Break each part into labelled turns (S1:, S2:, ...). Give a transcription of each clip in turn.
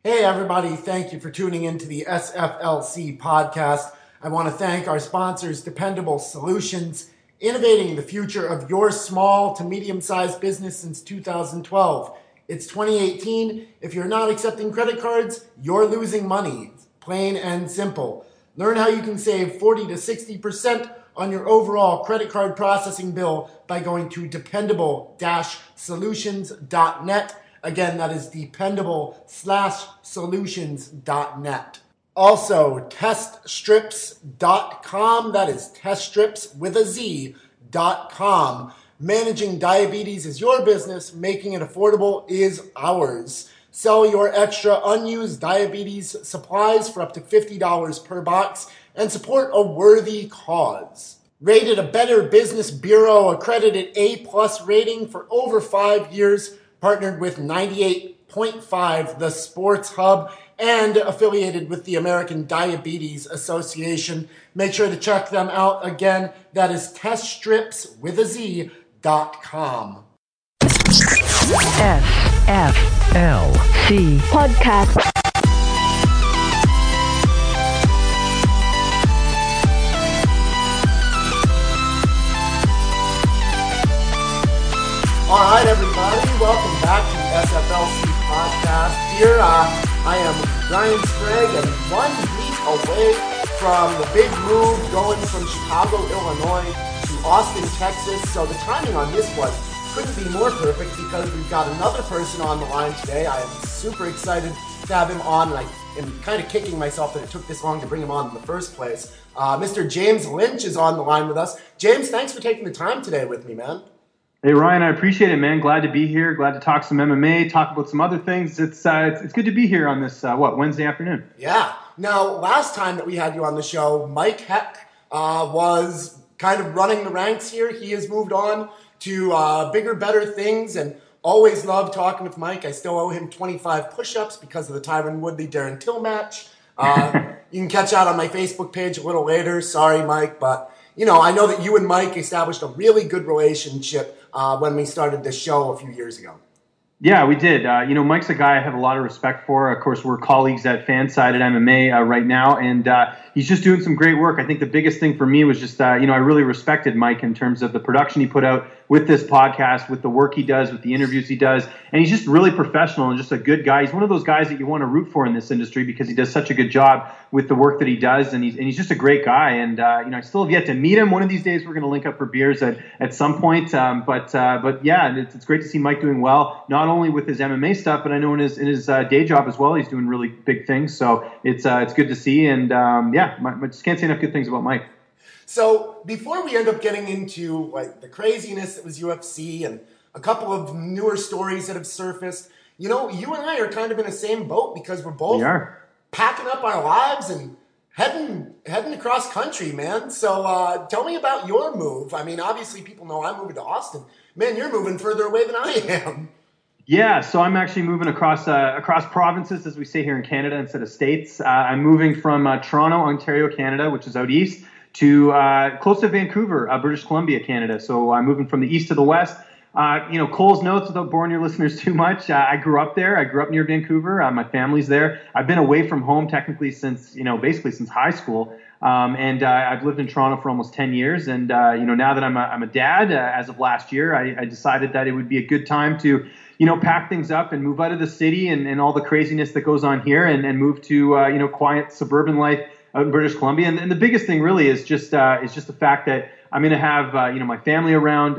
S1: Hey everybody, thank you for tuning in to the SFLC podcast. I want to thank our sponsors, Dependable Solutions, innovating the future of your small to medium-sized business since 2012. It's 2018. If you're not accepting credit cards, you're losing money. It's plain and simple. Learn how you can save 40 to 60% on your overall credit card processing bill by going to dependable-solutions.net. Again, that is dependable-solutions.net. Also, teststrips.com. That is teststrips with a Z.com. Managing diabetes is your business. Making it affordable is ours. Sell your extra unused diabetes supplies for up to $50 per box and support a worthy cause. Rated a Better Business Bureau accredited A+ rating for over 5 years. Partnered with 98.5 The Sports Hub, and affiliated with the American Diabetes Association. Make sure to check them out. Again, that is teststripswithaz.com.
S2: SFLC Podcast.
S1: All right, everybody, welcome back to the SFLC podcast. Here, I am Ryan Sprague, and 1 week away from the big move going from Chicago, Illinois to Austin, Texas. So the timing on this one couldn't be more perfect because we've got another person on the line today. I am super excited to have him on, and I am kind of kicking myself that it took this long to bring him on in the first place. Mr. James Lynch is on the line with us. James, thanks for taking the time today with me, man.
S3: Hey, Ryan, I appreciate it, man. Glad to be here. Glad to talk some MMA, talk about some other things. It's good to be here on this, Wednesday afternoon.
S1: Yeah. Now, last time that we had you on the show, Mike Heck was kind of running the ranks here. He has moved on to bigger, better things, and always love talking with Mike. I still owe him 25 push-ups because of the Tyron Woodley-Darren Till match. You can catch out on my Facebook page a little later. Sorry, Mike, but I know that you and Mike established a really good relationship when we started this show a few years ago.
S3: Yeah, we did. Mike's a guy I have a lot of respect for. Of course, we're colleagues at Fansided MMA right now, and he's just doing some great work. I think the biggest thing for me was just, I really respected Mike in terms of the production he put out with this podcast, with the work he does, with the interviews he does, and he's just really professional and just a good guy. He's one of those guys that you want to root for in this industry because he does such a good job with the work that he does, and he's just a great guy. And I still have yet to meet him. One of these days, we're going to link up for beers at some point. But yeah, it's great to see Mike doing well, not only with his MMA stuff, but I know in his day job as well, he's doing really big things. So it's good to see, and I just can't say enough good things about Mike.
S1: So before we end up getting into the craziness that was UFC and a couple of newer stories that have surfaced, you and I are kind of in the same boat because we're both packing up our lives and heading across country, man. So tell me about your move. I mean, obviously people know I'm moving to Austin. Man, you're moving further away than I am.
S3: Yeah, so I'm actually moving across provinces, as we say here in Canada, instead of states. I'm moving from Toronto, Ontario, Canada, which is out east, to close to Vancouver, British Columbia, Canada. So I'm moving from the east to the west. Cole's Notes, without boring your listeners too much, I grew up there. I grew up near Vancouver. My family's there. I've been away from home technically since high school. I've lived in Toronto for almost 10 years. And, now that I'm a dad, as of last year, I decided that it would be a good time to, pack things up and move out of the city and all the craziness that goes on here and move to, quiet suburban life out in British Columbia. And the biggest thing really is just the fact that I'm going to have, my family around,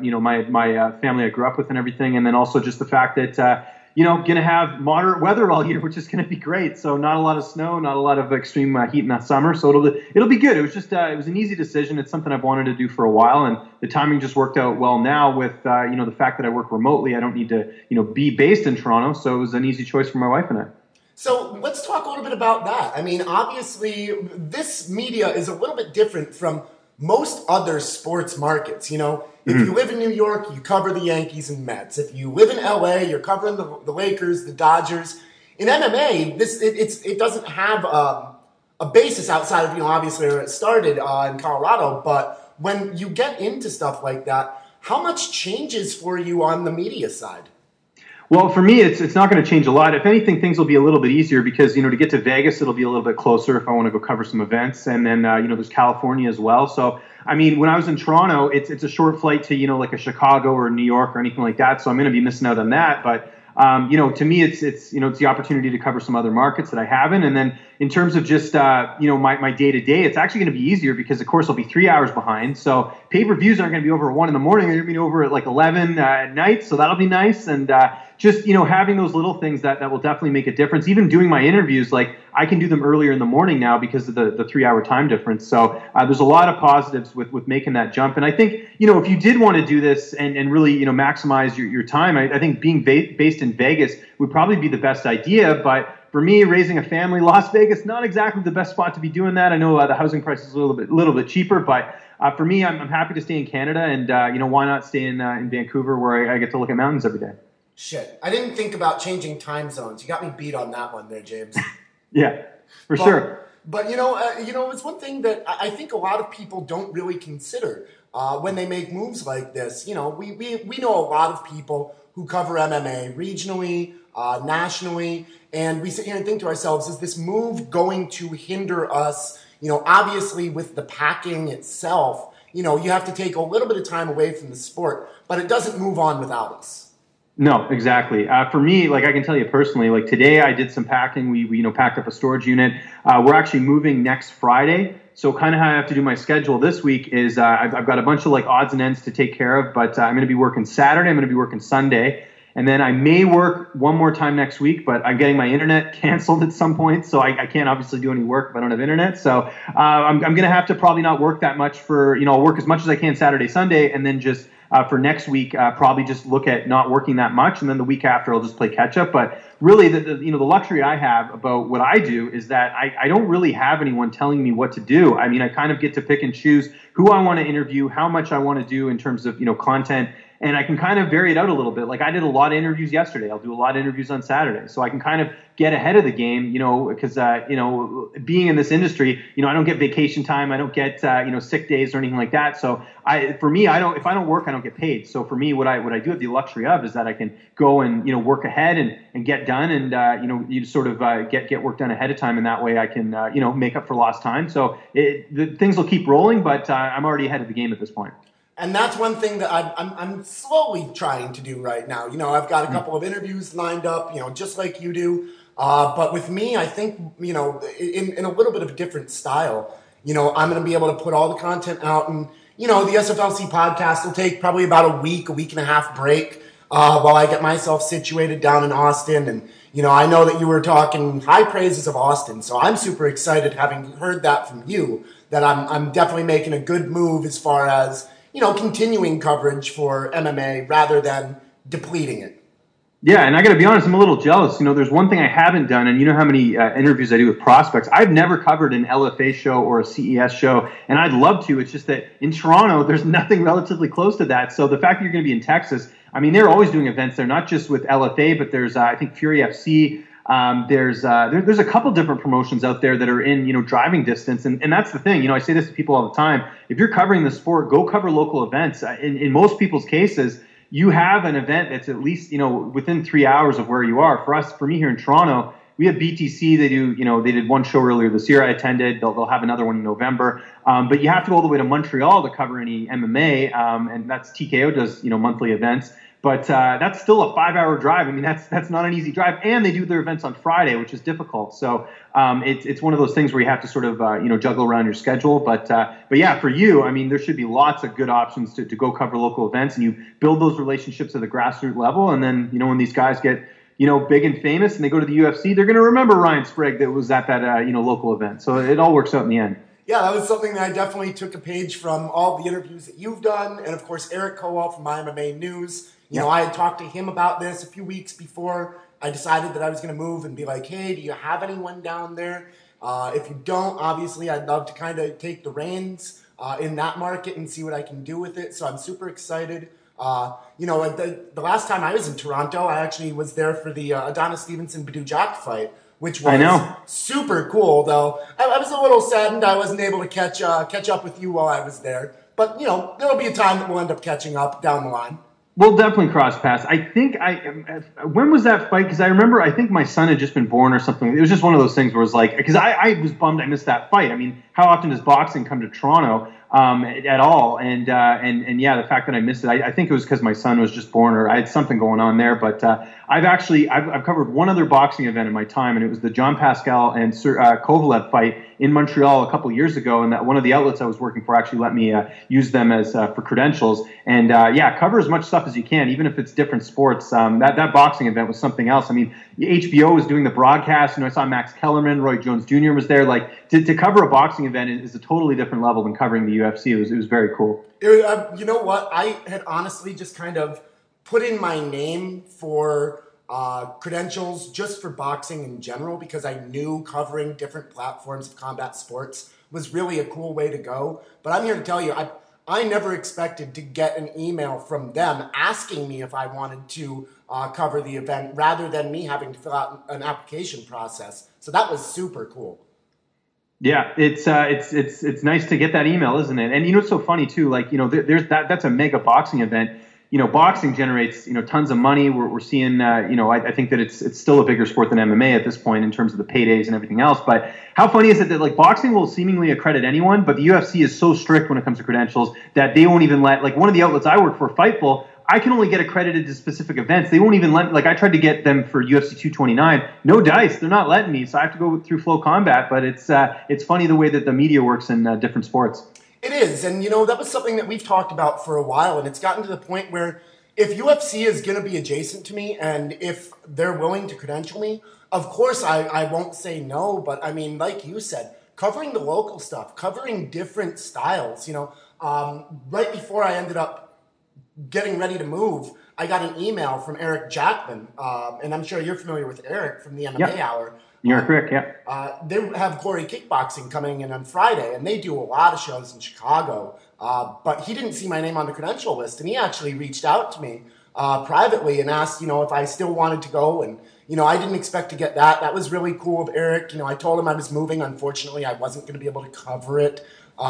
S3: my family I grew up with and everything. And then also just the fact that, going to have moderate weather all year, which is going to be great. So not a lot of snow, not a lot of extreme heat in the summer. So it'll be good. It was just, it was an easy decision. It's something I've wanted to do for a while. And the timing just worked out well now with, the fact that I work remotely. I don't need to, be based in Toronto. So it was an easy choice for my wife and I.
S1: So let's talk a little bit about that. I mean, obviously, this media is a little bit different from most other sports markets. If you live in New York, you cover the Yankees and Mets. If you live in LA, you're covering the Lakers, the Dodgers. In MMA, it doesn't have a basis outside of, obviously where it started in Colorado. But when you get into stuff like that, how much changes for you on the media side?
S3: Well, for me, it's not going to change a lot. If anything, things will be a little bit easier because, to get to Vegas, it'll be a little bit closer if I want to go cover some events. And then, there's California as well. So, I mean, when I was in Toronto, it's a short flight to, like a Chicago or New York or anything like that. So I'm going to be missing out on that. But, to me, it's the opportunity to cover some other markets that I haven't. And then in terms of just, my day to day, it's actually going to be easier because, of course, I'll be 3 hours behind. So pay-per-views aren't going to be over at 1 a.m. They're going to be over at like 11 at night. So that'll be nice. And, just, having those little things that will definitely make a difference. Even doing my interviews, like I can do them earlier in the morning now because of the 3 hour time difference. So there's a lot of positives with making that jump. And I think, if you did want to do this and really, maximize your time, I think being based in Vegas would probably be the best idea. But for me, raising a family, Las Vegas, not exactly the best spot to be doing that. I know the housing price is a little bit cheaper, but for me, I'm happy to stay in Canada. And, why not stay in Vancouver where I get to look at mountains every day?
S1: Shit, I didn't think about changing time zones. You got me beat on that one there, James.
S3: Yeah, for sure.
S1: But it's one thing that I think a lot of people don't really consider when they make moves like this. We know a lot of people who cover MMA regionally, nationally, and we sit here and think to ourselves, is this move going to hinder us? Obviously with the packing itself, you have to take a little bit of time away from the sport, but it doesn't move on without us.
S3: No, exactly. For me, like I can tell you personally, like today I did some packing. We packed up a storage unit. We're actually moving next Friday. So kind of how I have to do my schedule this week is I've got a bunch of like odds and ends to take care of, but I'm going to be working Saturday. I'm going to be working Sunday. And then I may work one more time next week, but I'm getting my internet canceled at some point. So I can't obviously do any work if I don't have internet. So I'm going to have to probably not work that much for, I'll work as much as I can Saturday, Sunday, and then just for next week, probably just look at not working that much, and then the week after I'll just play catch up. But really, the luxury I have about what I do is that I don't really have anyone telling me what to do. I mean, I kind of get to pick and choose who I want to interview, how much I want to do in terms of content. And I can kind of vary it out a little bit. Like I did a lot of interviews yesterday. I'll do a lot of interviews on Saturday. So I can kind of get ahead of the game, because, being in this industry, I don't get vacation time. I don't get, sick days or anything like that. So if I don't work, I don't get paid. So for me, what I do have the luxury of is that I can go and, work ahead and get done and, you sort of get work done ahead of time. And that way I can, make up for lost time. So the things will keep rolling, but I'm already ahead of the game at this point.
S1: And that's one thing that I'm slowly trying to do right now. I've got a couple of interviews lined up, just like you do. But with me, I think, in a little bit of a different style. I'm going to be able to put all the content out. And, the SFLC podcast will take probably about a week and a half break while I get myself situated down in Austin. And, I know that you were talking high praises of Austin. So I'm super excited having heard that from you, that I'm definitely making a good move as far as, continuing coverage for MMA rather than depleting it.
S3: Yeah, and I got to be honest, I'm a little jealous. There's one thing I haven't done, and how many interviews I do with prospects. I've never covered an LFA show or a CES show, and I'd love to. It's just that in Toronto, there's nothing relatively close to that. So the fact that you're going to be in Texas, I mean, they're always doing events there, not just with LFA, but there's, I think, Fury FC. There's a couple different promotions out there that are in, driving distance. And that's the thing, I say this to people all the time. If you're covering the sport, go cover local events. In most people's cases, you have an event that's at least, within 3 hours of where you are. For me here in Toronto, we have BTC. They do, they did one show earlier this year. I attended. They'll have another one in November. But you have to go all the way to Montreal to cover any MMA. And that's TKO does, monthly events. But that's still a 5 hour drive. I mean, that's not an easy drive. And they do their events on Friday, which is difficult. So it's one of those things where you have to sort of, juggle around your schedule. But yeah, for you, I mean, there should be lots of good options to go cover local events, and you build those relationships at the grassroots level. And then, when these guys get, big and famous and they go to the UFC, they're going to remember Ryan Sprague that was at that, local event. So it all works out in the end.
S1: Yeah, that was something that I definitely took a page from all the interviews that you've done. And of course, Eric Kowal from My MMA News. I had talked to him about this a few weeks before I decided that I was going to move and be like, hey, do you have anyone down there? If you don't, obviously, I'd love to kind of take the reins in that market and see what I can do with it. So I'm super excited. The last time I was in Toronto, I actually was there for the Adonis Stevenson-Badou Jack fight, which was super cool, though. I was a little saddened I wasn't able to catch up with you while I was there. But, there'll be a time that we'll end up catching up down the line.
S3: We'll definitely cross paths. I think when was that fight? Because I remember, I think my son had just been born or something. It was just one of those things where it was like, because I was bummed I missed that fight. I mean, how often does boxing come to Toronto at all? And yeah, the fact that I missed it, I think it was because my son was just born or I had something going on there. But I've covered one other boxing event in my time, and it was the John Pascal and Kovalev fight in Montreal a couple years ago, and that one of the outlets I was working for actually let me use them as for credentials. And cover as much stuff as you can, even if it's different sports. That boxing event was something else. I mean, HBO was doing the broadcast. I saw Max Kellerman, Roy Jones Jr. was there. Like to cover a boxing event is a totally different level than covering the UFC. It was very cool.
S1: You know what? I had honestly just kind of put in my name for credentials just for boxing in general because I knew covering different platforms of combat sports was really a cool way to go. But I'm here to tell you, I never expected to get an email from them asking me if I wanted to cover the event rather than me having to fill out an application process. So that was super cool.
S3: Yeah, it's nice to get that email, isn't it? And it's so funny too. Like there's that's a mega boxing event. Boxing generates, tons of money. We're seeing, I think that it's still a bigger sport than MMA at this point in terms of the paydays and everything else. But how funny is it that like boxing will seemingly accredit anyone, but the UFC is so strict when it comes to credentials that they won't even let, like one of the outlets I work for, Fightful, I can only get accredited to specific events. They won't even let, like I tried to get them for UFC 229, no dice. They're not letting me. So I have to go through Flow Combat, but it's funny the way that the media works in different sports.
S1: It is, and that was something that we've talked about for a while, and it's gotten to the point where if UFC is going to be adjacent to me and if they're willing to credential me, of course I won't say no, but I mean, like you said, covering the local stuff, covering different styles, right before I ended up getting ready to move, I got an email from Eric Jackman, and I'm sure you're familiar with Eric from the MMA Hour.
S3: You're correct, yeah.
S1: They have Corey Kickboxing coming in on Friday, and they do a lot of shows in Chicago. But he didn't see my name on the credential list, and he actually reached out to me privately and asked, if I still wanted to go. And, I didn't expect to get that. That was really cool of Eric. I told him I was moving. Unfortunately, I wasn't going to be able to cover it.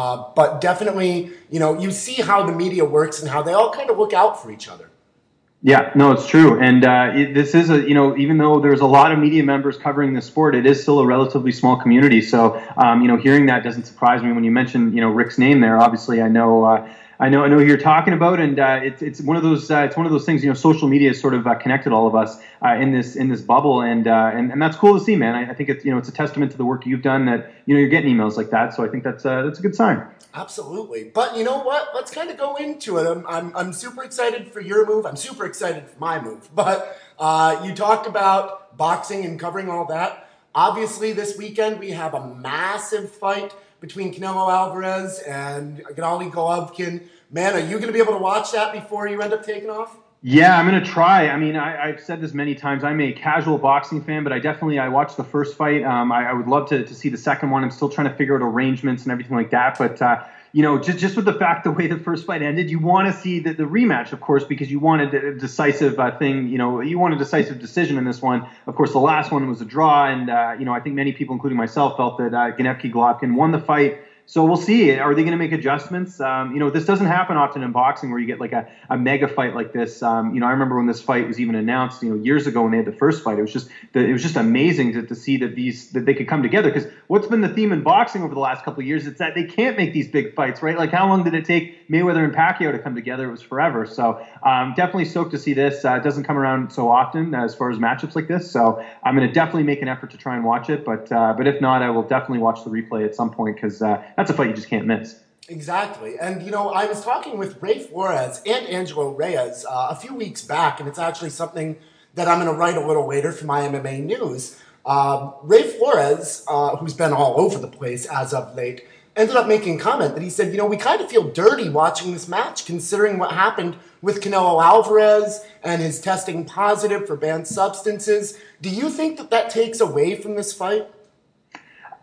S1: But definitely, you see how the media works and how they all kind of look out for each other.
S3: Yeah, no, it's true. And this is even though there's a lot of media members covering the sport, it is still a relatively small community. So, hearing that doesn't surprise me. When you mentioned, Rick's name there, obviously I know who you're talking about. And it's one of those things, social media has sort of connected all of us in this bubble. And that's cool to see, man. I think it's a testament to the work you've done that, you're getting emails like that. So I think that's a good sign.
S1: Absolutely. But you know what? Let's kind of go into it. I'm super excited for your move. I'm super excited for my move. But you talked about boxing and covering all that. Obviously, this weekend we have a massive fight between Canelo Alvarez and Gennady Golovkin. Man, are you going to be able to watch that before you end up taking off?
S3: Yeah, I'm going to try. I mean, I've said this many times. I'm a casual boxing fan, but I watched the first fight. I would love to see the second one. I'm still trying to figure out arrangements and everything like that. But, just with the fact, the way the first fight ended, you want to see the rematch, of course, because you wanted a decisive thing. You want a decisive decision in this one. Of course, the last one was a draw. And, I think many people, including myself, felt that Gennady Golovkin won the fight. So we'll see. Are they going to make adjustments? This doesn't happen often in boxing where you get like a mega fight like this. I remember when this fight was even announced, years ago when they had the first fight. It was just amazing to see that they could come together. Because what's been the theme in boxing over the last couple of years? It's that they can't make these big fights, right? Like how long did it take Mayweather and Pacquiao to come together? It was forever. So definitely stoked to see this. It doesn't come around so often as far as matchups like this. So I'm going to definitely make an effort to try and watch it. But if not, I will definitely watch the replay at some point because that's a fight you just can't miss.
S1: Exactly. And, I was talking with Ray Flores and Angelo Reyes a few weeks back, and it's actually something that I'm going to write a little later for my MMA news. Ray Flores, who's been all over the place as of late, ended up making a comment that he said, we kind of feel dirty watching this match considering what happened with Canelo Alvarez and his testing positive for banned substances. Do you think that takes away from this fight?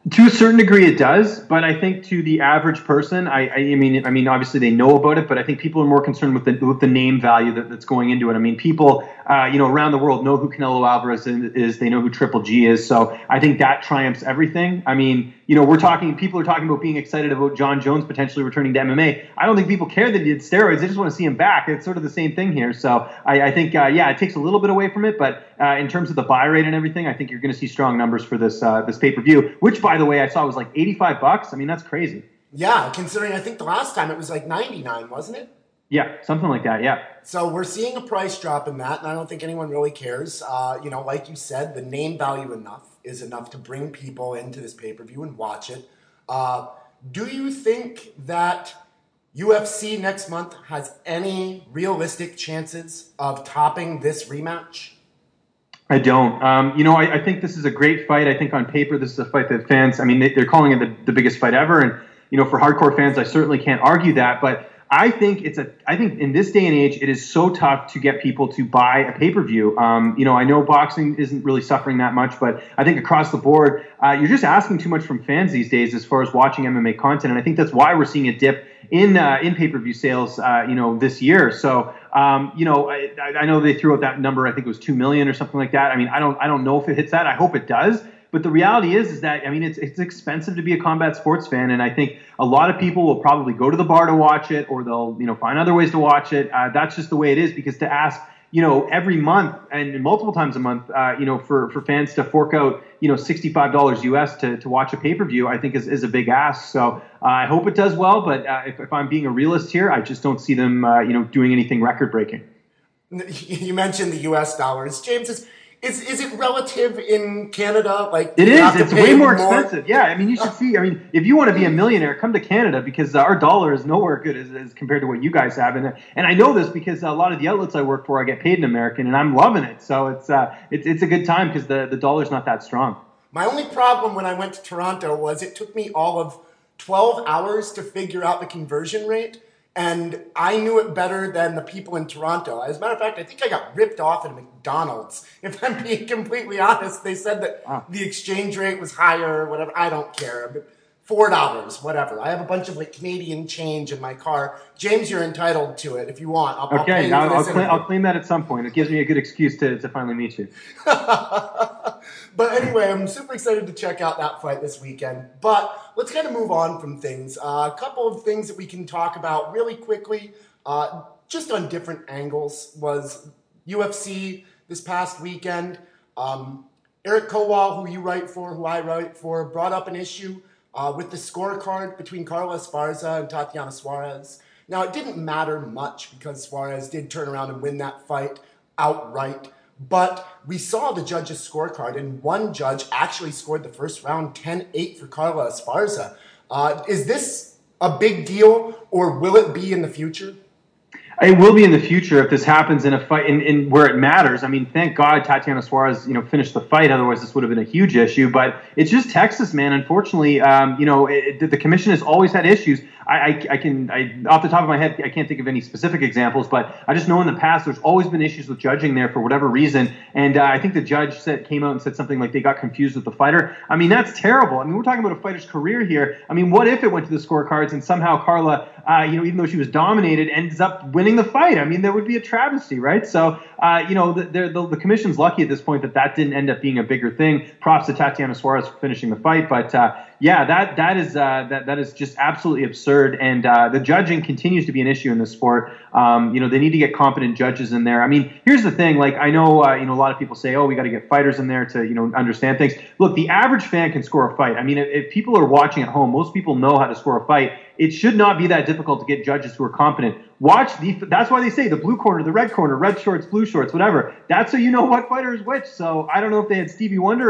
S3: To a certain degree, it does, but I think to the average person, I mean, obviously they know about it, but I think people are more concerned with the name value that's going into it. I mean, people, around the world know who Canelo Alvarez is. They know who Triple G is. So I think that triumphs everything. I mean, people are talking about being excited about John Jones potentially returning to MMA. I don't think people care that he did steroids. They just want to see him back. It's sort of the same thing here. So I think, it takes a little bit away from it, but in terms of the buy rate and everything, I think you're going to see strong numbers for this pay-per-view, which, by the way, I saw was like $85. I mean, that's crazy.
S1: Yeah, considering I think the last time it was like $99, wasn't it?
S3: Yeah, something like that, yeah.
S1: So we're seeing a price drop in that, and I don't think anyone really cares. Like you said, the name value is enough to bring people into this pay-per-view and watch it. Do you think that UFC next month has any realistic chances of topping this rematch?
S3: I don't. I think this is a great fight. I think on paper, this is a fight that fans, they're calling it the biggest fight ever. And, for hardcore fans, I certainly can't argue that. But I think in this day and age, it is so tough to get people to buy a pay-per-view. I know boxing isn't really suffering that much, but I think across the board, you're just asking too much from fans these days as far as watching MMA content. And I think that's why we're seeing a dip in pay-per-view sales, this year. So, I know they threw out that number. I think it was 2 million or something like that. I mean, I don't know if it hits that. I hope it does. But the reality is that, it's expensive to be a combat sports fan. And I think a lot of people will probably go to the bar to watch it, or they'll, find other ways to watch it. That's just the way it is, because to ask, every month and multiple times a month, for fans to fork out, $65 US to watch a pay-per-view, I think is a big ask. So I hope it does well. But if I'm being a realist here, I just don't see them, doing anything record breaking.
S1: You mentioned the US dollars. James, is it relative in Canada? Like,
S3: it is. It's way more expensive. Yeah, you should see. If you want to be a millionaire, come to Canada, because our dollar is nowhere good as compared to what you guys have. And I know this because a lot of the outlets I work for, I get paid in American, and I'm loving it. So it's a good time because the dollar's not that strong.
S1: My only problem when I went to Toronto was it took me all of 12 hours to figure out the conversion rate. And I knew it better than the people in Toronto. As a matter of fact, I think I got ripped off at a McDonald's. If I'm being completely honest, they said that the exchange rate was higher or whatever. I don't care. But $4, whatever. I have a bunch of Canadian change in my car. James, you're entitled to it if you want.
S3: I'll claim that at some point. It gives me a good excuse to finally meet you.
S1: But anyway, I'm super excited to check out that fight this weekend. But let's kind of move on from things. A couple of things that we can talk about really quickly, just on different angles, was UFC this past weekend. Eric Kowal, who I write for, brought up an issue with the scorecard between Carla Esparza and Tatiana Suarez. Now, it didn't matter much because Suarez did turn around and win that fight outright. But we saw the judges' scorecard, and one judge actually scored the first round 10-8 for Carla Esparza. Is this a big deal, or will it be in the future?
S3: It will be in the future if this happens in a fight in where it matters. Thank God Tatiana Suarez, finished the fight. Otherwise, this would have been a huge issue. But it's just Texas, man. Unfortunately, the commission has always had issues. I off the top of my head, I can't think of any specific examples, but I just know in the past there's always been issues with judging there for whatever reason. And I think the judge came out and said something like they got confused with the fighter. That's terrible. We're talking about a fighter's career here. What if it went to the scorecards and somehow Carla, even though she was dominated, ends up winning the fight? That would be a travesty, right? So, the commission's lucky at this point that didn't end up being a bigger thing. Props to Tatiana Suarez for finishing the fight, but that is just absolutely absurd. And the judging continues to be an issue in this sport. They need to get competent judges in there. Here's the thing. I know a lot of people say, oh, we got to get fighters in there to understand things. Look, the average fan can score a fight. If people are watching at home, most people know how to score a fight. It should not be that difficult to get judges who are competent. That's why they say the blue corner, the red corner, red shorts, blue shorts, whatever. That's so you know what fighter is which. So I don't know if they had Stevie Wonder,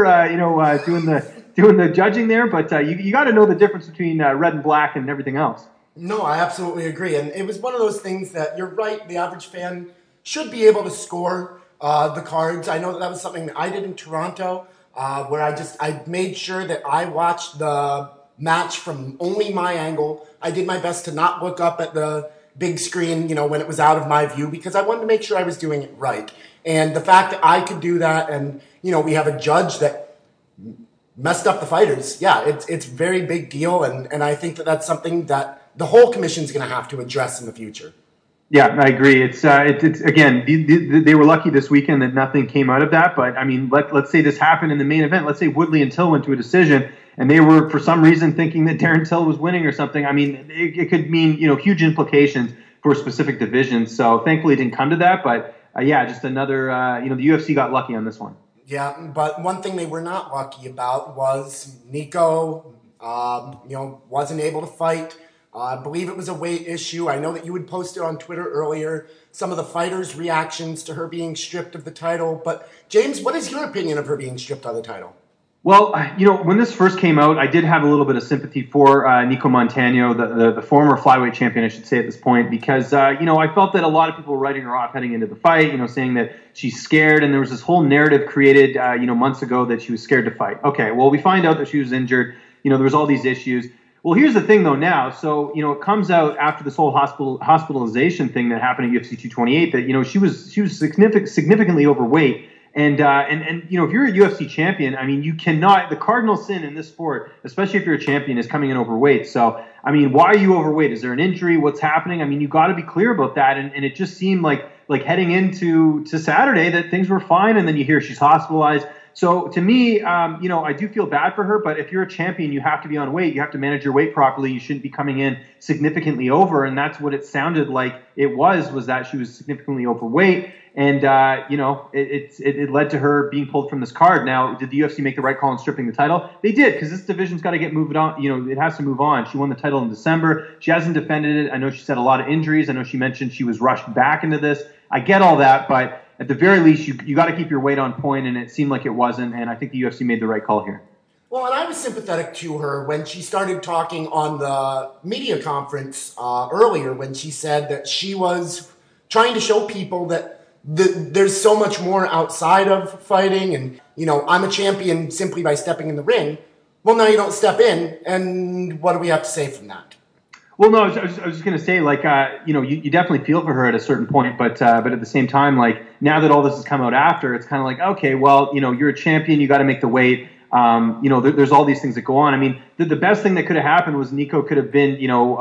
S3: doing the judging there, but you got to know the difference between red and black and everything else.
S1: No, I absolutely agree. And it was one of those things that you're right. The average fan should be able to score the cards. I know that was something that I did in Toronto, where I made sure that I watched the match from only my angle. I did my best to not look up at the big screen, when it was out of my view, because I wanted to make sure I was doing it right. And the fact that I could do that, and, we have a judge that messed up the fighters. Yeah, it's very big deal, and I think that that's something that the whole commission is going to have to address in the future.
S3: Yeah, I agree. It's again, they were lucky this weekend that nothing came out of that. But I mean, let's say this happened in the main event. Let's say Woodley and Till went to a decision, and they were for some reason thinking that Darren Till was winning or something. I mean, it could mean huge implications for specific divisions. So thankfully, it didn't come to that. But yeah, just another the UFC got lucky on this one.
S1: Yeah, but one thing they were not lucky about was Nico. Wasn't able to fight. I believe it was a weight issue. I know that you had posted on Twitter earlier some of the fighters' reactions to her being stripped of the title. But James, what is your opinion of her being stripped of the title?
S3: Well, when this first came out, I did have a little bit of sympathy for Nico Montano, the former flyweight champion, I should say at this point, because, I felt that a lot of people were writing her off heading into the fight, saying that she's scared. And there was this whole narrative created, months ago that she was scared to fight. Okay, well, we find out that she was injured. There was all these issues. Well, here's the thing, though, now. So, it comes out after this whole hospitalization thing that happened at UFC 228 that, she was significantly overweight. And if you're a UFC champion, I mean, you cannot, the cardinal sin in this sport, especially if you're a champion, is coming in overweight. So, I mean, why are you overweight? Is there an injury? What's happening? I mean, you got to be clear about that. And it just seemed like heading into Saturday that things were fine. And then you hear she's hospitalized. So to me, I do feel bad for her, but if you're a champion, you have to be on weight. You have to manage your weight properly. You shouldn't be coming in significantly over. And that's what it sounded like it was that she was significantly overweight. And, it led to her being pulled from this card. Now, did the UFC make the right call in stripping the title? They did, because this division's got to get moved on. It has to move on. She won the title in December. She hasn't defended it. I know she said a lot of injuries. I know she mentioned she was rushed back into this. I get all that, but at the very least, you got to keep your weight on point, and it seemed like it wasn't, and I think the UFC made the right call here.
S1: Well, and I was sympathetic to her when she started talking on the media conference earlier, when she said that she was trying to show people that there's so much more outside of fighting, and, I'm a champion simply by stepping in the ring. Well, now you don't step in, and what do we have to say from that?
S3: Well, no, I was just going to say, you definitely feel for her at a certain point, but at the same time, now that all this has come out after, it's kind of like, okay, well, you're a champion, you got to make the weight. There's all these things that go on. I mean, the best thing that could have happened was Nico could have been,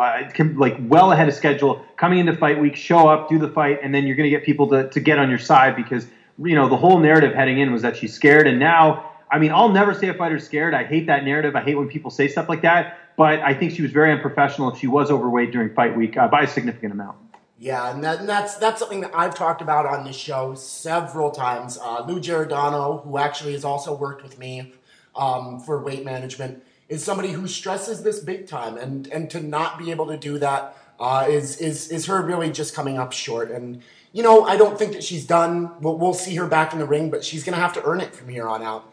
S3: well ahead of schedule, coming into fight week, show up, do the fight, and then you're going to get people to get on your side because, the whole narrative heading in was that she's scared. And now, I mean, I'll never say a fighter's scared. I hate that narrative. I hate when people say stuff like that. But I think she was very unprofessional if she was overweight during fight week by a significant amount.
S1: Yeah, and that's something that I've talked about on this show several times. Lou Giordano, who actually has also worked with me for weight management, is somebody who stresses this big time, and to not be able to do that is her really just coming up short. And I don't think that she's done. We'll see her back in the ring, but she's going to have to earn it from here on out.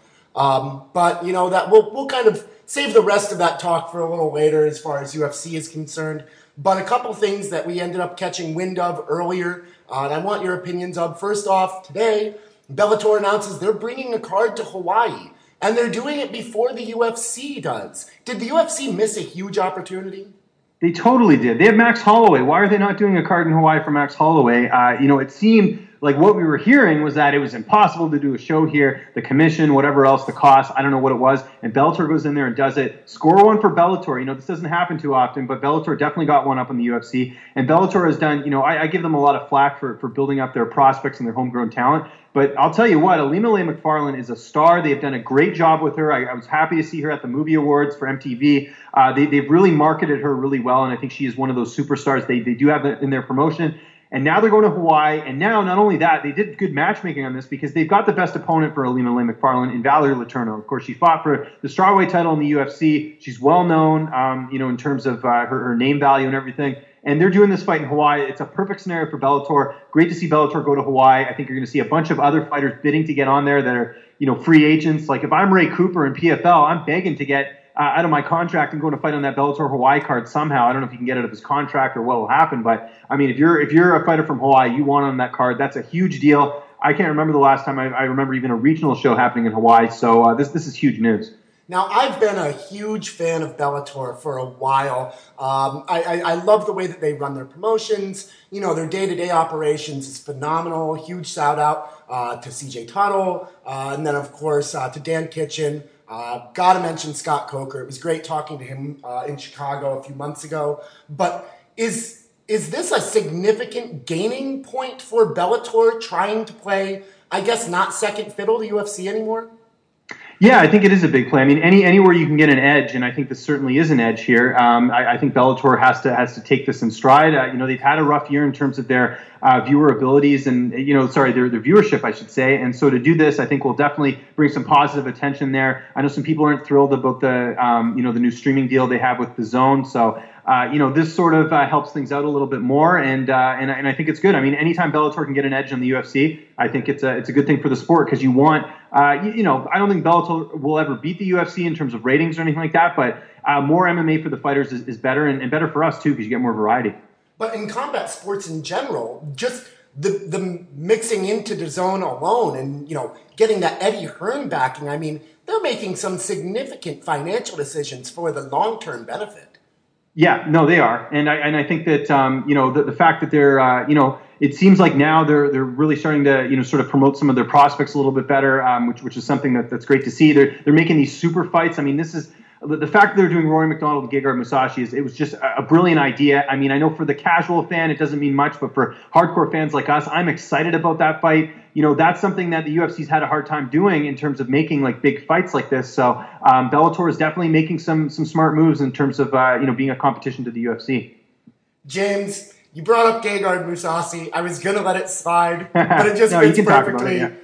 S1: But that we'll kind of save the rest of that talk for a little later as far as UFC is concerned. But a couple things that we ended up catching wind of earlier, and I want your opinions of. First off, today, Bellator announces they're bringing a card to Hawaii, and they're doing it before the UFC does. Did the UFC miss a huge opportunity?
S3: They totally did. They have Max Holloway. Why are they not doing a card in Hawaii for Max Holloway? It seemed like what we were hearing was that it was impossible to do a show here, the commission, whatever else, the cost, I don't know what it was, and Bellator goes in there and does it. Score one for Bellator. This doesn't happen too often, but Bellator definitely got one up on the UFC, and Bellator has done, I give them a lot of flack for building up their prospects and their homegrown talent, but I'll tell you what, Ilima-Lei Macfarlane is a star. They've done a great job with her. I was happy to see her at the movie awards for MTV. They've really marketed her really well, and I think she is one of those superstars they do have in their promotion. And now they're going to Hawaii. And now, not only that, they did good matchmaking on this because they've got the best opponent for Ilima-Lei Macfarlane in Valerie Letourneau. Of course, she fought for the strawweight title in the UFC. She's well known, in terms of her name value and everything. And they're doing this fight in Hawaii. It's a perfect scenario for Bellator. Great to see Bellator go to Hawaii. I think you're going to see a bunch of other fighters bidding to get on there that are, free agents. Like if I'm Ray Cooper in PFL, I'm begging to get out of my contract and going to fight on that Bellator Hawaii card somehow. I don't know if you can get out of his contract or what will happen, but I mean, if you're a fighter from Hawaii, you want on that card. That's a huge deal. I can't remember the last time I remember even a regional show happening in Hawaii. So this is huge news.
S1: Now, I've been a huge fan of Bellator for a while. I love the way that they run their promotions. Their day-to-day operations is phenomenal. Huge shout-out to CJ Tuttle. And then, of course, to Dan Kitchen. Gotta mention Scott Coker. It was great talking to him in Chicago a few months ago. But is this a significant gaining point for Bellator trying to play, I guess, not second fiddle to UFC anymore?
S3: Yeah, I think it is a big play. I mean, anywhere you can get an edge, and I think this certainly is an edge here. I think Bellator has to take this in stride. They've had a rough year in terms of their viewer abilities and their viewership, I should say. And so to do this, I think will definitely bring some positive attention there. I know some people aren't thrilled about the new streaming deal they have with DAZN. So this sort of helps things out a little bit more, and I think it's good. I mean, anytime Bellator can get an edge on the UFC, I think it's a good thing for the sport because you want, I don't think Bellator will ever beat the UFC in terms of ratings or anything like that, but more MMA for the fighters is better and better for us too because you get more variety.
S1: But in combat sports in general, just the mixing into DAZN alone and getting that Eddie Hearn backing, I mean, they're making some significant financial decisions for the long-term benefit.
S3: Yeah, no, they are, and I think that the fact that they're it seems like now they're really starting to sort of promote some of their prospects a little bit better, which is something that's great to see. They're making these super fights. I mean, this is the fact that they're doing Rory McDonald and Gegard Mousasi it was just a brilliant idea. I mean, I know for the casual fan it doesn't mean much, but for hardcore fans like us, I'm excited about that fight. That's something that the UFC's had a hard time doing in terms of making like big fights like this. So Bellator is definitely making some smart moves in terms of being a competition to the UFC.
S1: James, you brought up Gegard Mousasi. I was gonna let it slide, but it just fits perfectly. When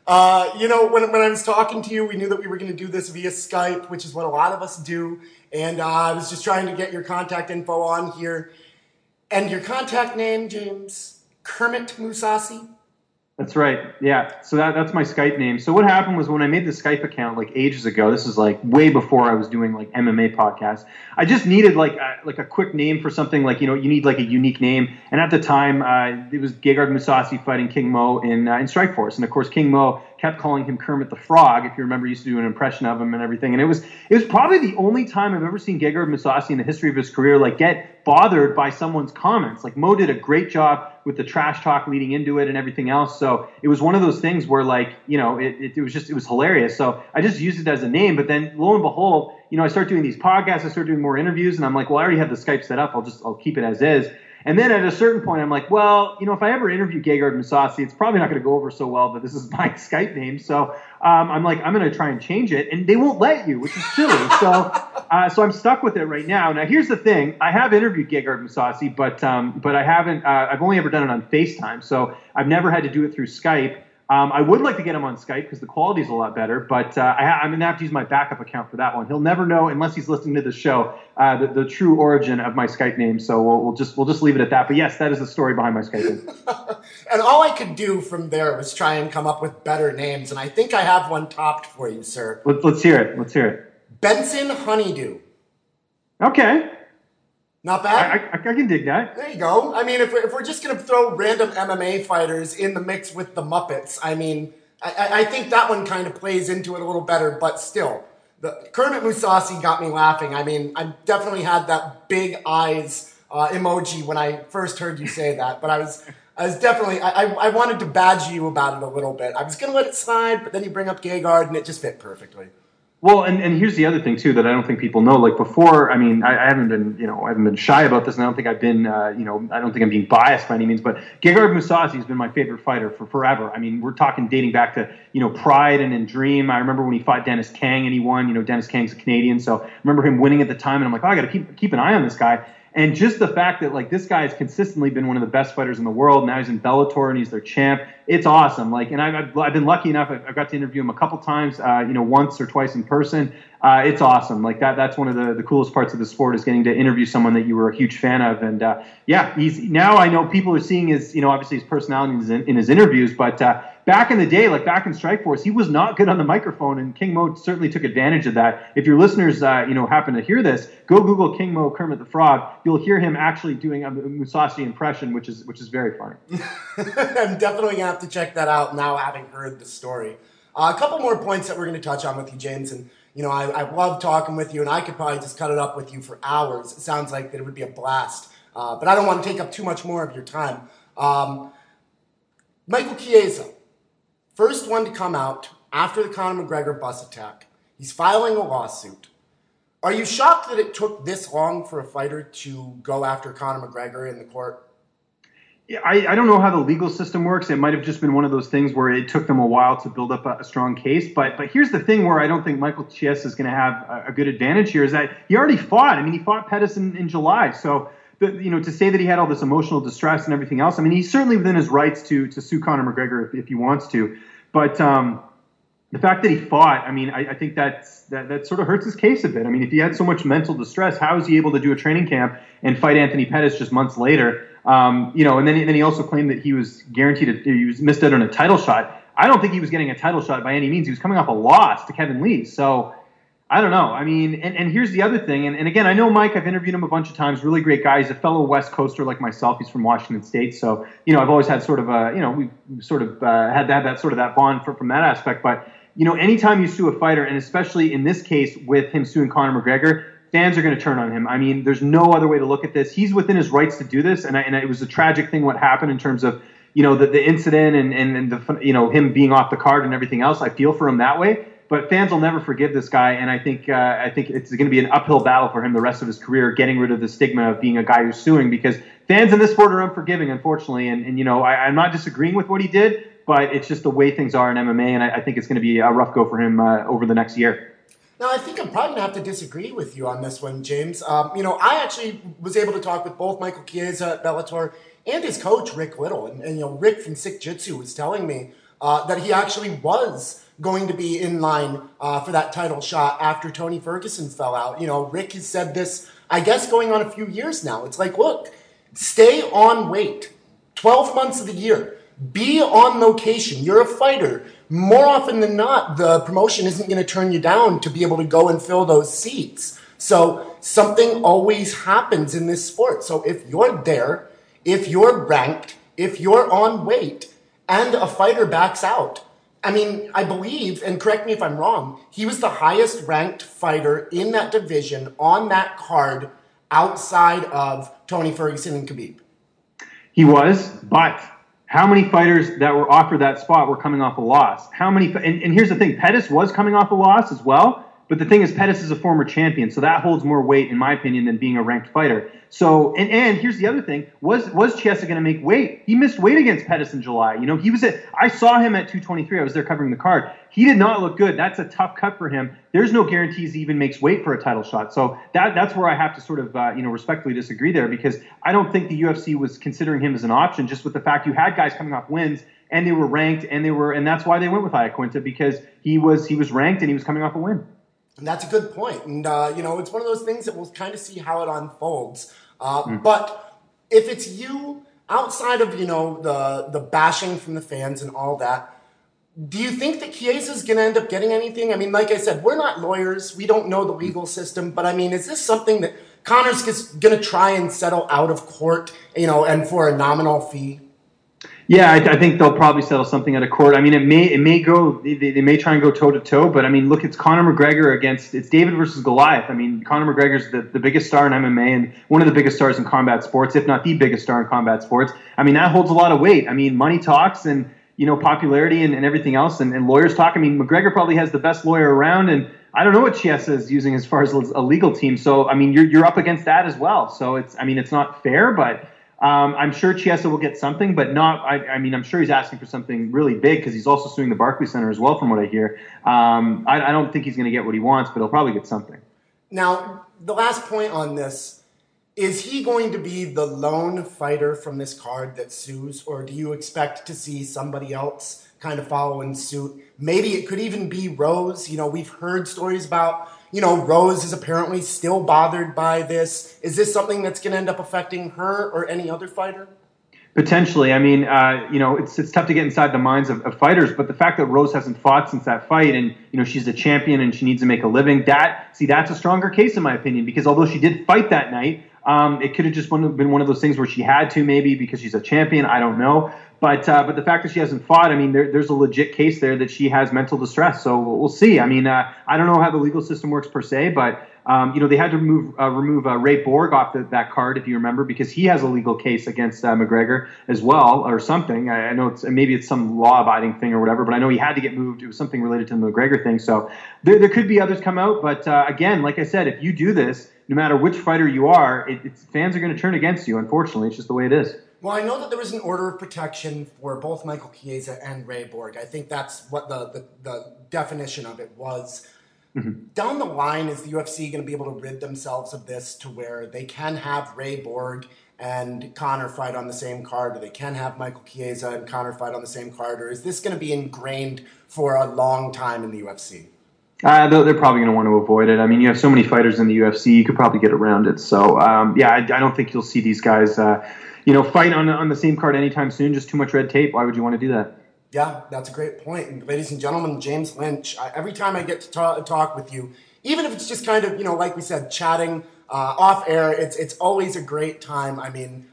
S1: I was talking to you, we knew that we were going to do this via Skype, which is what a lot of us do. And I was just trying to get your contact info on here. And your contact name, James, Kermit Mousasi?
S3: That's right. Yeah. So that's my Skype name. So what happened was when I made the Skype account like ages ago, this is like way before I was doing like MMA podcasts, I just needed like a quick name for something like, you need like a unique name. And at the time, it was Gegard Mousasi fighting King Mo in Strikeforce. And of course, King Mo kept calling him Kermit the Frog. If you remember, he used to do an impression of him and everything. And it was probably the only time I've ever seen Gegard Mousasi in the history of his career like get bothered by someone's comments. Like Mo did a great job with the trash talk leading into it and everything else. So it was one of those things where like, it was hilarious. So I just used it as a name. But then lo and behold, I start doing these podcasts, I start doing more interviews, and I'm like, well, I already have the Skype set up. I'll keep it as is. And then at a certain point, I'm like, well, if I ever interview Gegard Mousasi, it's probably not going to go over so well, but this is my Skype name. So I'm like, I'm going to try and change it. And they won't let you, which is silly. So I'm stuck with it right now. Now, here's the thing. I have interviewed Gegard Mousasi, but I haven't. I've only ever done it on FaceTime. So I've never had to do it through Skype. I would like to get him on Skype because the quality is a lot better, but I'm going to have to use my backup account for that one. He'll never know unless he's listening to the show the true origin of my Skype name. So we'll just leave it at that. But yes, that is the story behind my Skype name.
S1: And all I could do from there was try and come up with better names, and I think I have one topped for you, sir.
S3: Let's hear it. Let's hear it.
S1: Benson Honeydew.
S3: Okay.
S1: Not bad?
S3: I can dig that.
S1: There you go. I mean, if we're just going to throw random MMA fighters in the mix with the Muppets, I mean, I think that one kind of plays into it a little better, but still. The Kermit Mousasi got me laughing. I mean, I definitely had that big eyes emoji when I first heard you say that, but I was definitely, I wanted to badge you about it a little bit. I was going to let it slide, but then you bring up Gegard, and it just fit perfectly.
S3: Well, and here's the other thing too that I don't think people know. Like before, I mean, I haven't been shy about this, and I don't think I've been, I don't think I'm being biased by any means. But Gegard Mousasi has been my favorite fighter for forever. I mean, we're talking dating back to Pride and in Dream. I remember when he fought Dennis Kang and he won. Dennis Kang's a Canadian, so I remember him winning at the time, and I'm like, oh, I got to keep an eye on this guy. And just the fact that like this guy has consistently been one of the best fighters in the world. Now he's in Bellator and he's their champ. It's awesome. Like, and I've been lucky enough. I've got to interview him a couple times, once or twice in person. It's awesome. Like that's one of the coolest parts of the sport is getting to interview someone that you were a huge fan of. And he's now I know people are seeing his, obviously his personality in his interviews, but back in the day, like back in Strikeforce, he was not good on the microphone, and King Mo certainly took advantage of that. If your listeners, happen to hear this, go Google King Mo Kermit the Frog. You'll hear him actually doing a Mousasi impression, which is very funny.
S1: I'm definitely gonna have to check that out now, having heard the story. A couple more points that we're going to touch on with you, James, and I love talking with you, and I could probably just cut it up with you for hours. It sounds like that it would be a blast, but I don't want to take up too much more of your time. Michael Chiesa, first one to come out after the Conor McGregor bus attack. He's filing a lawsuit. Are you shocked that it took this long for a fighter to go after Conor McGregor in the court?
S3: Yeah, I don't know how the legal system works. It might have just been one of those things where it took them a while to build up a strong case. But here's the thing where I don't think Michael Chiesa is going to have a good advantage here is that he already fought. I mean, he fought Pettis in July. So, to say that he had all this emotional distress and everything else, I mean, he's certainly within his rights to sue Conor McGregor if he wants to. But the fact that he fought, I mean, I think that sort of hurts his case a bit. I mean, if he had so much mental distress, how is he able to do a training camp and fight Anthony Pettis just months later? And then he also claimed that he was he was missed out on a title shot. I don't think he was getting a title shot by any means. He was coming off a loss to Kevin Lee. So I don't know. I mean, and here's the other thing. And again, I know Mike, I've interviewed him a bunch of times, really great guy. He's a fellow West Coaster like myself. He's from Washington State. So, I've always had sort of we've sort of had to have that bond from that aspect. But, anytime you sue a fighter, and especially in this case with him suing Conor McGregor, fans are going to turn on him. I mean, there's no other way to look at this. He's within his rights to do this, and it was a tragic thing what happened in terms of, the incident and the him being off the card and everything else. I feel for him that way, but fans will never forgive this guy, and I think it's going to be an uphill battle for him the rest of his career, getting rid of the stigma of being a guy who's suing, because fans in this sport are unforgiving, unfortunately, and I'm not disagreeing with what he did, but it's just the way things are in MMA, and I think it's going to be a rough go for him over the next year.
S1: Now, I think I'm probably going to have to disagree with you on this one, James. I actually was able to talk with both Michael Chiesa at Bellator and his coach, Rick Little. And Rick from Sick Jitsu was telling me that he actually was going to be in line for that title shot after Tony Ferguson fell out. Rick has said this, I guess, going on a few years now. It's like, look, stay on weight 12 months of the year. Be on location. You're a fighter. More often than not, the promotion isn't going to turn you down to be able to go and fill those seats. So something always happens in this sport. So if you're there, if you're ranked, if you're on weight, and a fighter backs out, I mean, I believe, and correct me if I'm wrong, he was the highest ranked fighter in that division on that card outside of Tony Ferguson and Khabib.
S3: He was, but how many fighters that were offered that spot were coming off a loss? How many? And here's the thing: Pettis was coming off a loss as well. But the thing is, Pettis is a former champion, so that holds more weight, in my opinion, than being a ranked fighter. So, and here's the other thing: was Chiesa going to make weight? He missed weight against Pettis in July. He was I saw him at 223. I was there covering the card. He did not look good. That's a tough cut for him. There's no guarantees he even makes weight for a title shot. So that's where I have to sort of respectfully disagree there, because I don't think the UFC was considering him as an option, just with the fact you had guys coming off wins and they were ranked and that's why they went with Iaquinta, because he was ranked and he was coming off a win.
S1: And that's a good point. And, it's one of those things that we'll kind of see how it unfolds. But if it's you, outside of, the bashing from the fans and all that, do you think that Chiesa's going to end up getting anything? I mean, like I said, we're not lawyers. We don't know the legal system. But, I mean, is this something that Conor's going to try and settle out of court, and for a nominal fee?
S3: Yeah, I think they'll probably settle something out of court. I mean, it may go. They may try and go toe to toe, but I mean, look, it's Conor McGregor it's David versus Goliath. I mean, Conor McGregor's the biggest star in MMA and one of the biggest stars in combat sports, if not the biggest star in combat sports. I mean, that holds a lot of weight. I mean, money talks, and popularity and everything else, and lawyers talk. I mean, McGregor probably has the best lawyer around, and I don't know what Chiesa is using as far as a legal team. So I mean, you're up against that as well. So it's not fair, but. I'm sure Chiesa will get something, but not. I'm sure he's asking for something really big, because he's also suing the Barclays Center as well, from what I hear. I don't think he's going to get what he wants, but he'll probably get something.
S1: Now, the last point on this, is he going to be the lone fighter from this card that sues, or do you expect to see somebody else kind of follow in suit? Maybe it could even be Rose. We've heard stories about, Rose is apparently still bothered by this. Is this something that's going to end up affecting her or any other fighter?
S3: Potentially. I mean, it's tough to get inside the minds of fighters, but the fact that Rose hasn't fought since that fight, and, she's a champion and she needs to make a living, that's a stronger case in my opinion, because although she did fight that night, it could have just been one of those things where she had to, maybe because she's a champion. I don't know. But the fact that she hasn't fought, I mean, there's a legit case there that she has mental distress. So we'll see. I mean, I don't know how the legal system works per se, but they had to remove Ray Borg off that card, if you remember, because he has a legal case against McGregor as well, or something. I know maybe it's some law-abiding thing or whatever, but I know he had to get moved. It was something related to the McGregor thing. So there could be others come out, but again, like I said, if you do this, no matter which fighter you are, fans are going to turn against you. Unfortunately, it's just the way it is.
S1: Well, I know that there was an order of protection for both Michael Chiesa and Ray Borg. I think that's what the definition of it was. Mm-hmm. Down the line, is the UFC going to be able to rid themselves of this to where they can have Ray Borg and Conor fight on the same card, or they can have Michael Chiesa and Conor fight on the same card, or is this going to be ingrained for a long time in the UFC?
S3: They're probably going to want to avoid it. I mean, you have so many fighters in the UFC, you could probably get around it. So, I don't think you'll see these guys fight on the same card anytime soon. Just too much red tape. Why would you want to do that?
S1: Yeah, that's a great point. And ladies and gentlemen, James Lynch, every time I get to talk with you, even if it's just kind of, like we said, chatting off air, it's always a great time. I mean,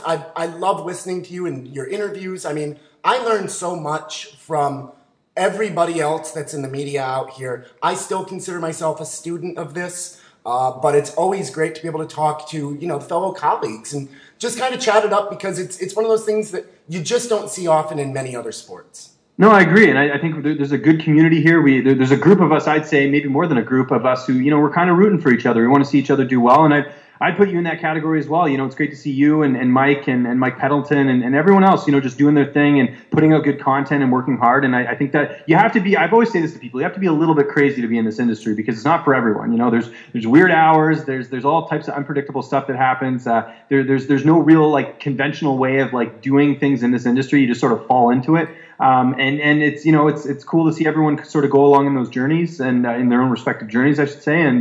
S1: I love listening to you and your interviews. I mean, I learned so much from everybody else that's in the media out here. I still consider myself a student of this, but it's always great to be able to talk to, fellow colleagues and just kind of chat it up, because it's one of those things that you just don't see often in many other sports.
S3: No, I agree, and I think there's a good community here. There's a group of us, I'd say maybe more than a group of us, who we're kind of rooting for each other. We want to see each other do well, and I'd put you in that category as well. It's great to see you and Mike and Mike Peddleton and everyone else, just doing their thing and putting out good content and working hard. And I think that you have to be, I've always say this to people, you have to be a little bit crazy to be in this industry, because it's not for everyone. There's weird hours, there's all types of unpredictable stuff that happens. There's no real conventional way of doing things in this industry. You just sort of fall into it. And it's, it's cool to see everyone sort of go along in those journeys and in their own respective journeys, I should say. And,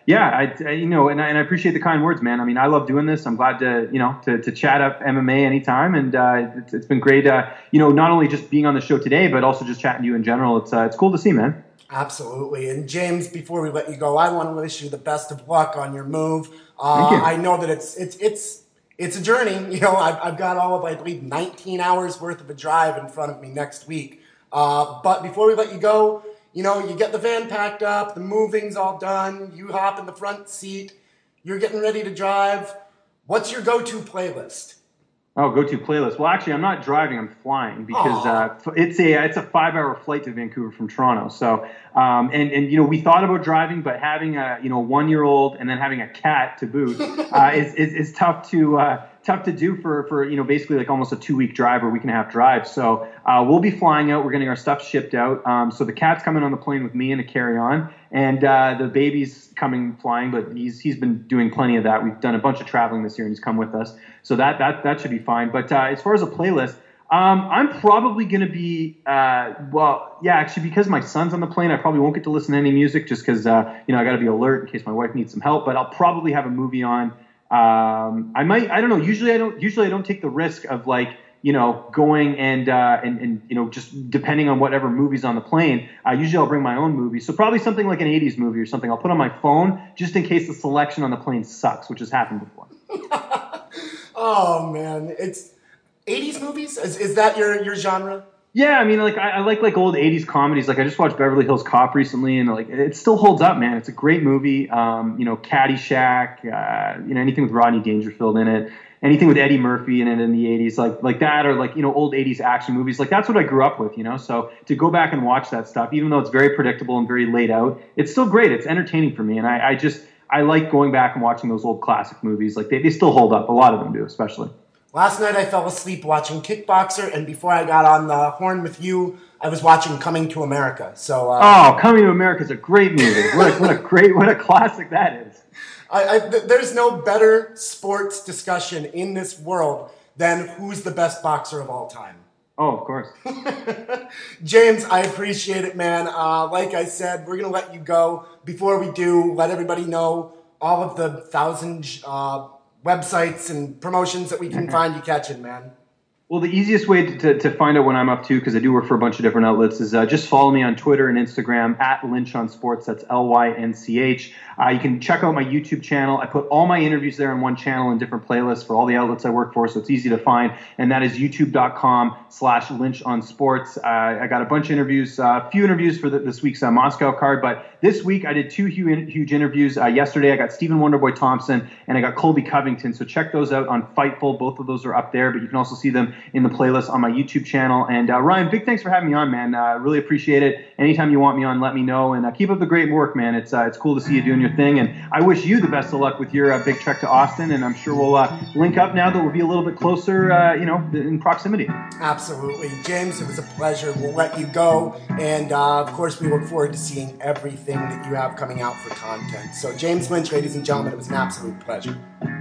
S3: and I appreciate the kind words, man. I mean, I love doing this. I'm glad to chat up MMA anytime, and it's been great. Not only just being on the show today, but also just chatting to you in general. It's cool to see, man.
S1: Absolutely. And James, before we let you go, I want to wish you the best of luck on your move.
S3: Thank you.
S1: I know that it's a journey. I've got all of, I believe, 19 hours worth of a drive in front of me next week. But before we let you go, you get the van packed up, the moving's all done, you hop in the front seat, you're getting ready to drive. What's your go-to playlist?
S3: Oh, go-to playlist. Well, actually, I'm not driving. I'm flying, because it's a 5-hour flight to Vancouver from Toronto. So, we thought about driving, but having a 1-year-old and then having a cat to boot is tough to do for basically almost a 2-week drive or week and a half drive. So we'll be flying out. We're getting our stuff shipped out. So the cat's coming on the plane with me in a carry-on, and the baby's coming flying, but he's been doing plenty of that. We've done a bunch of traveling this year, and he's come with us. So that should be fine. But as far as a playlist, I'm probably going to be, actually, because my son's on the plane, I probably won't get to listen to any music, just because, I got to be alert in case my wife needs some help. But I'll probably have a movie on. I don't know. Usually I don't take the risk of going and just depending on whatever movie's on the plane. Usually I'll bring my own movie. So probably something like an 80s movie or something. I'll put on my phone just in case the selection on the plane sucks, which has happened before.
S1: Oh man, it's 80s movies. Is that your genre?
S3: Yeah, I mean, I like old 80s comedies. I just watched Beverly Hills Cop recently, and it still holds up, man. It's a great movie. Caddyshack, anything with Rodney Dangerfield in it, anything with Eddie Murphy in it in the 80s, like that, or old 80s action movies. That's what I grew up with, So to go back and watch that stuff, even though it's very predictable and very laid out, it's still great. It's entertaining for me, and I like going back and watching those old classic movies. They still hold up. A lot of them do, especially.
S1: Last night I fell asleep watching Kickboxer, and before I got on the horn with you, I was watching Coming to America. So,
S3: Coming to America is a great movie. What a classic that is.
S1: There's no better sports discussion in this world than who's the best boxer of all time.
S3: Oh, of course.
S1: James, I appreciate it, man. Like I said, we're going to let you go. Before we do, let everybody know all of the 1,000 websites and promotions that we can find you catching, man.
S3: Well, the easiest way to find out what I'm up to, because I do work for a bunch of different outlets, is just follow me on Twitter and Instagram at Lynch on Sports. That's LYNCH. You can check out my YouTube channel. I put all my interviews there in one channel in different playlists for all the outlets I work for, so it's easy to find. And that is youtube.com/Lynch on Sports. I got a bunch of interviews, a few interviews for this week's Moscow card, but this week I did two huge interviews. Yesterday I got Stephen Wonderboy Thompson and I got Colby Covington. So check those out on Fightful. Both of those are up there, but you can also see them in the playlist on my YouTube channel. And Ryan, big thanks for having me on, man. Really appreciate it. Anytime you want me on, let me know. And keep up the great work, man. It's cool to see you doing your thing. And I wish you the best of luck with your big trek to Austin. And I'm sure we'll link up now that we'll be a little bit closer, in proximity.
S1: Absolutely. James, it was a pleasure. We'll let you go. And of course, we look forward to seeing everything that you have coming out for content. So James Lynch, ladies and gentlemen, it was an absolute pleasure.